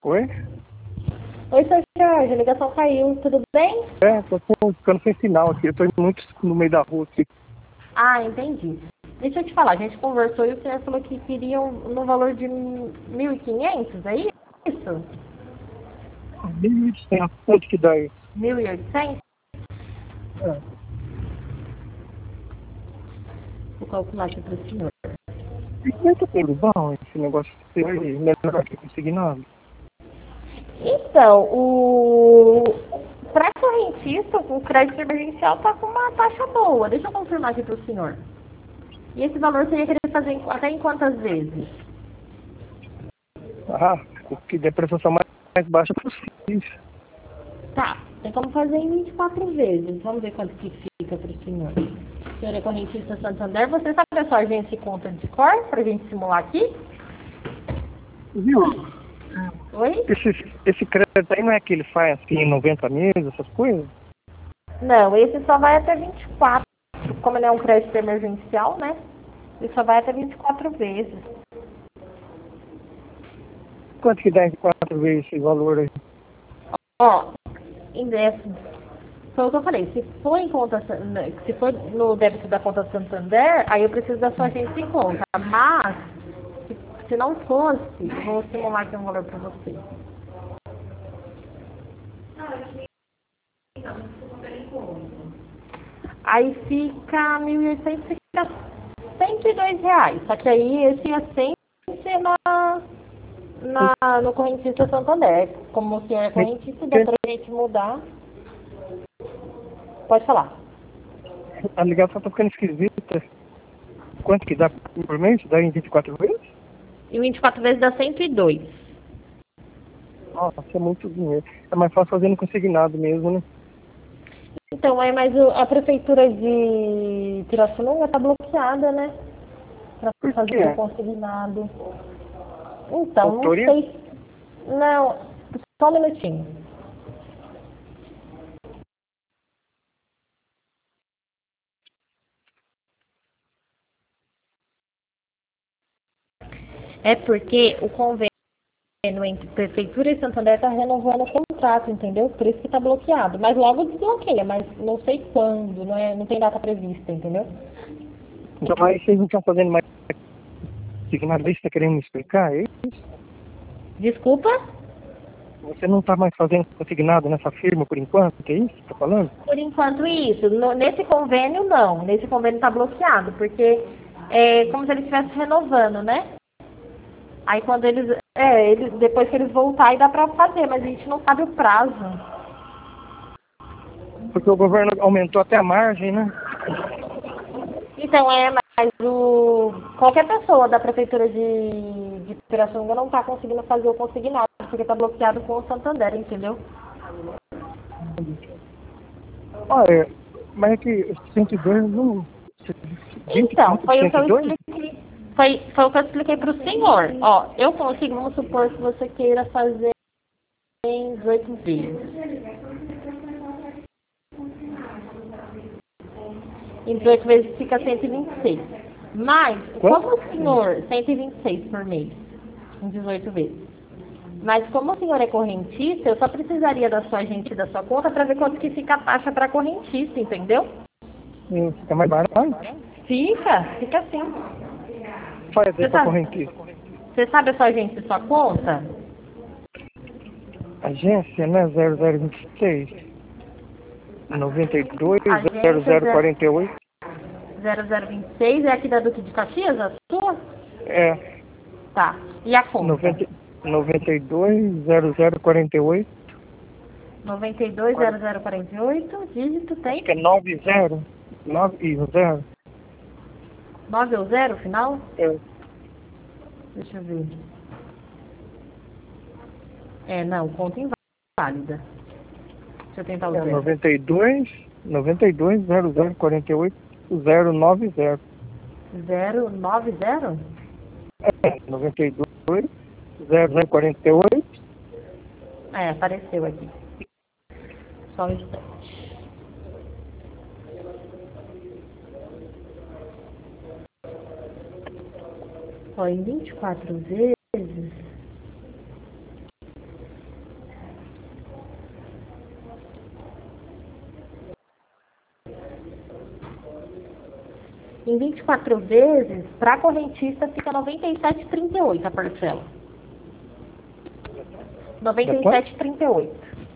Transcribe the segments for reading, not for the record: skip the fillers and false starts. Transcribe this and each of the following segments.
Oi? Oi, seu Jorge, a ligação caiu, tudo bem? Tô ficando sem sinal aqui, eu tô indo muito no meio da rua aqui. Ah, entendi. Deixa eu te falar, a gente conversou e o senhor falou que queriam no valor de 1.500, é isso? 1.800, quanto que dá isso? 1.800? É. Vou calcular aqui para o senhor. E quanto tempo bom esse negócio seu aí? Melhor que conseguir nada. Então, para correntista, o crédito emergencial está com uma taxa boa. Deixa eu confirmar aqui para o senhor. E esse valor você ia querer fazer até em quantas vezes? Ah, o que der prestação mais baixa possível. Tá, tem como fazer em 24 vezes. Vamos ver quanto que fica para o senhor. O senhor é correntista Santander. Você sabe a sua agência e conta de cor para a gente simular aqui? Viu? Oi? Esse crédito aí não é que ele faz assim em 90 meses, essas coisas? Não, esse só vai até 24. Como ele é um crédito emergencial, né? Ele só vai até 24 vezes. Quanto que dá em 4 vezes esse valor aí? Ó, foi o que eu falei. Se for em conta, se for no débito da conta Santander, aí eu preciso da sua agência em conta. Mas, se não fosse, eu vou simular aqui um valor para você. Aí fica 1.800, fica R$ 102. Só que aí esse ia sempre ser no correntista Santander. Como o senhor é correntista, dá pra gente mudar. Pode falar. A ligação tá ficando esquisita. Quanto que dá por mês? Dá em 24 vezes? E 24 vezes dá 102. Nossa, é muito dinheiro. É mais fácil fazendo consignado mesmo, né? Então, mas a prefeitura de Pirassununga tá bloqueada, né? Pra Por fazer o quê? consignado. Então, não Autoria? sei. Não, só um minutinho. É porque o convênio entre Prefeitura e Santander está renovando o contrato, entendeu? Por isso que está bloqueado. Mas logo desbloqueia, mas não sei quando, não tem data prevista, entendeu? Então, aí vocês não estão fazendo mais consignado, isso que você está querendo me explicar? É isso? Desculpa? Você não está mais fazendo consignado nessa firma por enquanto? É isso que você está falando? Por enquanto isso. Nesse convênio não. Nesse convênio está bloqueado, porque é como se eles estivessem renovando, né? Aí quando depois que eles voltarem dá para fazer, mas a gente não sabe o prazo. Porque o governo aumentou até a margem, né? Então mas qualquer pessoa da prefeitura de Pirassununga não está conseguindo fazer o consignado, porque está bloqueado com o Santander, entendeu? Olha, mas é que 102 não... 20 Então, conto de foi o que eu 102? expliquei. Foi o que eu expliquei para o senhor. Ó, eu consigo, vamos supor que você queira fazer em 18 vezes. Em 18 vezes fica 126. Mas, Quanto? como o senhor, 126 por mês, em 18 vezes. Mas como o senhor é correntista, eu só precisaria da sua agente e da sua conta para ver quanto que fica a taxa para correntista, entendeu? Fica mais barato? Fica assim. Faz aí Você para sabe, correntista. você sabe a sua agente e sua conta? Agência, né? 0026 92 Agência 0048. 0026 é aqui da Duque de Caxias, a sua? É. Tá. E a conta? 92 0048. 920048, dígito Acho tem? que é 90. 9 e 0. 9 ou 0 final? É. Deixa eu ver. Não, conta inválida. Deixa eu tentar o É 0. 92 0048 090. 090? É, 92 0048. Apareceu aqui. Só um instante. Ó, em 24 vezes, Em 24 vezes, para correntista fica 97,38 a parcela. 97,38.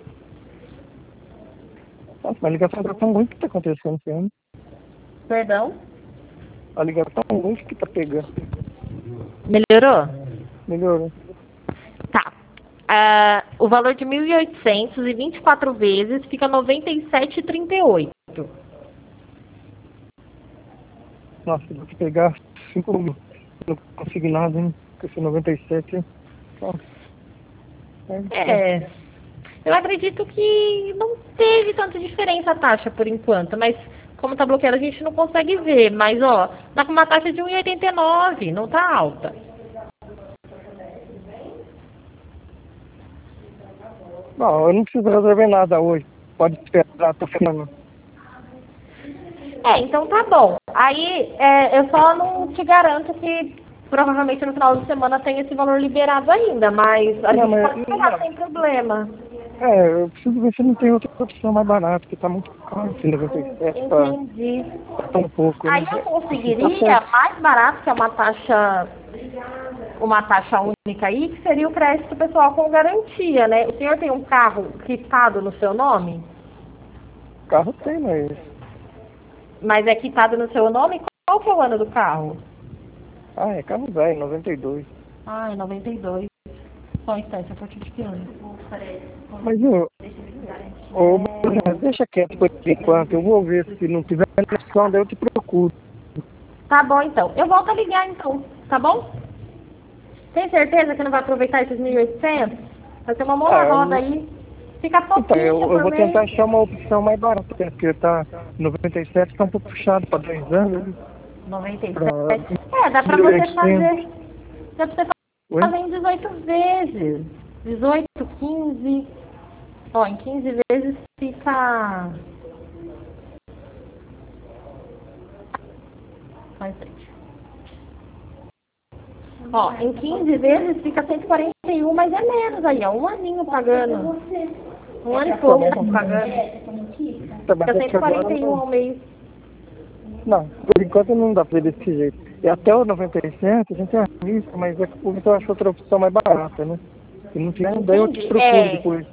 Nossa, mas a ligação tá tão ruim que tá acontecendo esse ano. Perdão? A ligação tão ruim que tá pegando. Melhorou? Melhorou. Tá. O valor de 1.800 e 24 vezes fica 97,38. Nossa, vou te pegar 5 mil. Não consegui nada, hein? Com esse 97. Nossa. Eu acredito que não teve tanta diferença a taxa por enquanto, mas como tá bloqueado a gente não consegue ver. Mas, ó, tá com uma taxa de 1,89, não tá alta. Não, eu não preciso resolver nada hoje. Pode esperar, tô ficando. Então tá bom. Aí, eu só não te garanto que provavelmente no final de semana tem esse valor liberado ainda, mas a gente pode pegar sem problema. Eu preciso ver se não tem outra opção mais barata, porque tá muito caro esse 97. Entendi. Tá um pouco. Aí eu conseguiria mais barato, que é uma taxa única aí, que seria o crédito pessoal com garantia, né? O senhor tem um carro quitado no seu nome? Carro tem, mas... Mas é quitado no seu nome? Qual que é o ano do carro? É carro velho, 92. É 92. Só um instante, eu tô te explicando. Mas deixa quieto por enquanto. Eu vou ver se não tiver opção, daí eu te procuro. Tá bom, então. Eu volto a ligar, então. Tá bom? Tem certeza que não vai aproveitar esses 1.800? Vai ter uma mão na roda aí. Fica pouquinho então, eu vou mês. tentar achar uma opção mais barata, porque tá 97, tá um pouco puxado para 2 anos. 97? Dá pra você fazer. Dá pra você fazer em 18 vezes. 18, 15. Ó, em 15 vezes fica... Só em frente. Ó, em 15 vezes fica 141, mas é menos aí, ó. Um aninho pagando. Um ano e pouco pagando. Fica 141 ao mês. Não, por enquanto não dá pra ver desse jeito. E até o 97 a gente arrisca, mas é que o Vitor achou outra opção mais barata, né? Se não tiver, daí eu te procuro depois.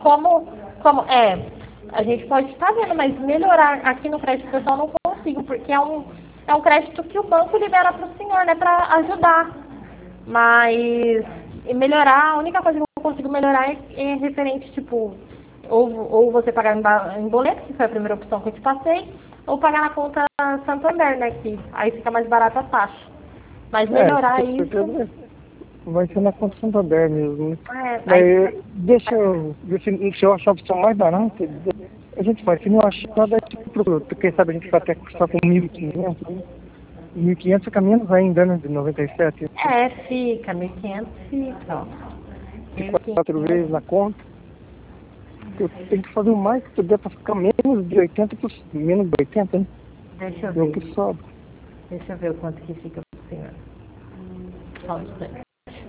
A gente pode estar vendo, mas melhorar aqui no crédito pessoal não consigo, porque é um crédito que o banco libera para o senhor, né, para ajudar. Mas melhorar, a única coisa que eu consigo melhorar é referente, tipo, ou você pagar em boleto, que foi a primeira opção que eu te passei, ou pagar na conta Santander, né, que aí fica mais barata a taxa. Mas melhorar isso... Vai ser na conta Santander mesmo. Deixa eu ver se eu achar a opção mais barata. A gente vai, se não achar nada, quem sabe a gente vai até custar com 1.500. 1.500 fica menos ainda, né? De 97. Fica. 1.500 fica, ó. 4 vezes na conta. Eu tenho que fazer o mais que puder para ficar menos de 80%. Menos de 80, hein? Deixa eu ver. É o que sobra. Deixa eu ver o quanto que fica pro senhor. Só um instante.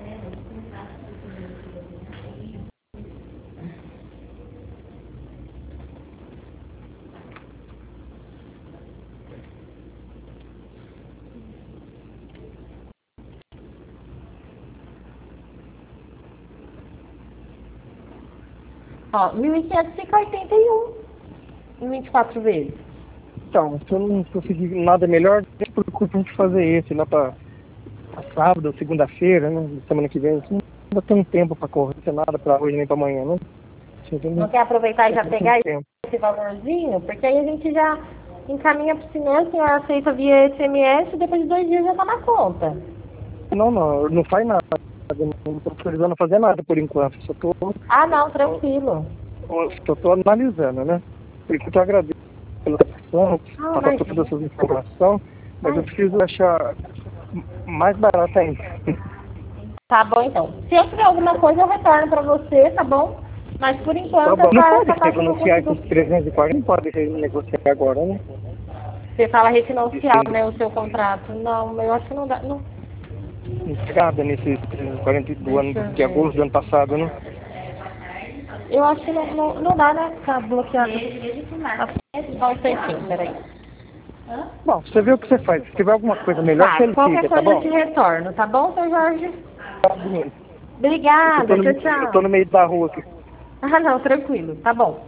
Ó, 1.500 fica 81 em 24 vezes. Então, se eu não conseguir nada melhor, eu procuro pra gente fazer esse lá pra sábado ou segunda-feira, né? Semana que vem. Assim, ainda tem tempo pra correr, não tem nada pra hoje nem pra amanhã, né? Não quer aproveitar e já pegar esse valorzinho? Porque aí a gente já encaminha pro senhor aceita via SMS e depois de 2 dias já tá na conta. Não faz nada. Não estou autorizando a fazer nada por enquanto. Só tô... não, tranquilo. Só estou analisando, né? Por isso que eu agradeço pela atenção, passar todas essas informações, mas eu preciso achar mais barato ainda. Tá bom, então. Se eu tiver alguma coisa, eu retorno para você, tá bom? Mas por enquanto... Não pode renegociar esses 340, não pode renegociar agora, né? Você fala refinanciar, né, o seu contrato. Não, eu acho que não dá... Não. Entregada nesse 40 do ano de agosto do ano passado, né? Eu acho que não dá, né? Tá bloqueado. Só um instantinho, peraí. Bom, você vê o que você faz. Se tiver alguma coisa melhor, Tá, você liga, qualquer tá coisa eu bom? te retorno, tá bom, seu Jorge? Tá bom. Obrigada, Eu tô tchau, no tchau. meio da rua aqui. Ah, não, tranquilo, tá bom.